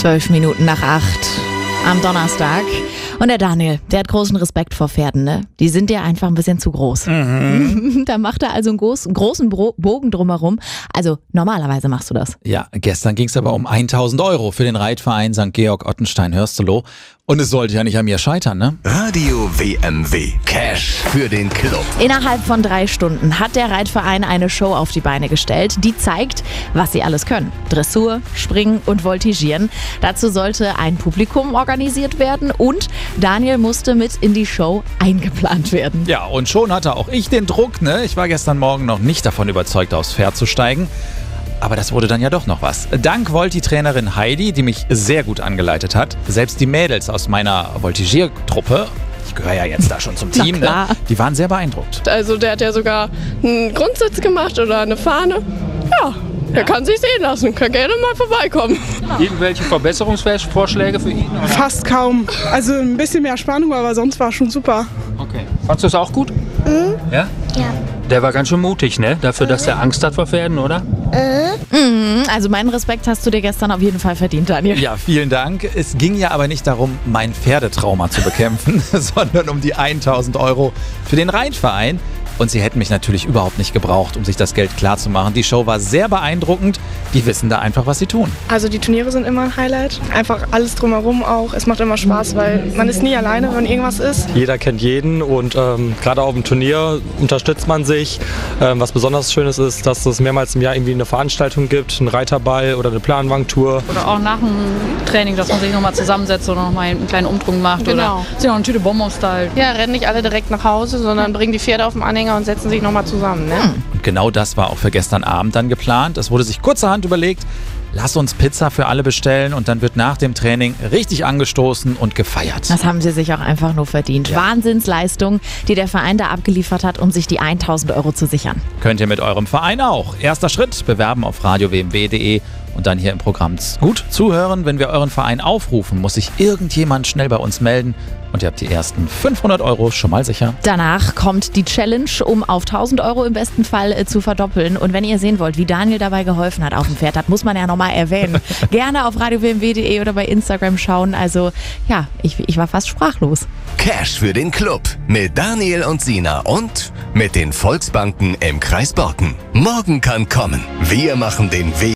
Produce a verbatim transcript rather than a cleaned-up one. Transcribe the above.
Zwölf Minuten nach acht am Donnerstag. Und der Daniel, der hat großen Respekt vor Pferden, ne? Die sind dir einfach ein bisschen zu groß. Mhm. Da macht er also einen großen, großen Bro- Bogen drumherum. Also normalerweise machst du das. Ja, gestern ging es aber um tausend Euro für den Reitverein Sankt Georg Ottenstein-Hörstelow. Und es sollte ja nicht an mir scheitern, ne? Radio W M W. Cash für den Club. Innerhalb von drei Stunden hat der Reitverein eine Show auf die Beine gestellt, die zeigt, was sie alles können. Dressur, Springen und Voltigieren. Dazu sollte ein Publikum organisiert werden und Daniel musste mit in die Show eingeplant werden. Ja, und schon hatte auch ich den Druck, ne? Ich war gestern Morgen noch nicht davon überzeugt, aufs Pferd zu steigen. Aber das wurde dann ja doch noch was. Dank Volti-Trainerin Heidi, die mich sehr gut angeleitet hat. Selbst die Mädels aus meiner Voltigiertruppe, ich gehöre ja jetzt da schon zum Team, ne? Die waren sehr beeindruckt. Also der hat ja sogar einen Grundsitz gemacht oder eine Fahne. Ja, der kann sich sehen lassen, kann gerne mal vorbeikommen. Irgendwelche Verbesserungsvorschläge für ihn? Oder? Fast kaum. Also ein bisschen mehr Spannung, aber sonst war schon super. Okay. Fandst du es auch gut? Mhm. Ja? Ja. Der war ganz schön mutig, ne? Dafür, dass er Angst hat vor Pferden, oder? Mhm, also meinen Respekt hast du dir gestern auf jeden Fall verdient, Daniel. Ja, vielen Dank. Es ging ja aber nicht darum, mein Pferdetrauma zu bekämpfen, sondern um die tausend Euro für den Reitverein. Und sie hätten mich natürlich überhaupt nicht gebraucht, um sich das Geld klarzumachen. Die Show war sehr beeindruckend. Die wissen da einfach, was sie tun. Also die Turniere sind immer ein Highlight. Einfach alles drumherum auch. Es macht immer Spaß, weil man ist nie alleine, wenn irgendwas ist. Jeder kennt jeden und ähm, gerade auf dem Turnier unterstützt man sich. Ähm, was besonders Schönes ist, dass es mehrmals im Jahr irgendwie eine Veranstaltung gibt, einen Reiterball oder eine Planwagentour. Oder auch nach dem Training, dass man sich nochmal zusammensetzt und nochmal einen kleinen Umtrunk macht. Genau. Oder sich noch eine Tüte Bonbons teilt. Ja, rennen nicht alle direkt nach Hause, sondern bringen die Pferde auf den Anhänger und setzen sich nochmal zusammen. Ne? Und genau das war auch für gestern Abend dann geplant. Es wurde sich kurzerhand überlegt, lass uns Pizza für alle bestellen und dann wird nach dem Training richtig angestoßen und gefeiert. Das haben sie sich auch einfach nur verdient. Ja. Wahnsinnsleistung, die der Verein da abgeliefert hat, um sich die tausend Euro zu sichern. Könnt ihr mit eurem Verein auch. Erster Schritt, bewerben auf radio w m w punkt de und dann hier im Programm gut zuhören. Wenn wir euren Verein aufrufen, muss sich irgendjemand schnell bei uns melden und ihr habt die ersten fünfhundert Euro schon mal sicher. Danach kommt die Challenge, um auf tausend Euro im besten Fall äh, zu verdoppeln. Und wenn ihr sehen wollt, wie Daniel dabei geholfen hat auf dem Pferd, das muss man ja nochmal erwähnen. Gerne auf radio w m w punkt de oder bei Instagram schauen. Also ja, ich, ich war fast sprachlos. Cash für den Club mit Daniel und Sina und mit den Volksbanken im Kreis Borken. Morgen kann kommen. Wir machen den Weg.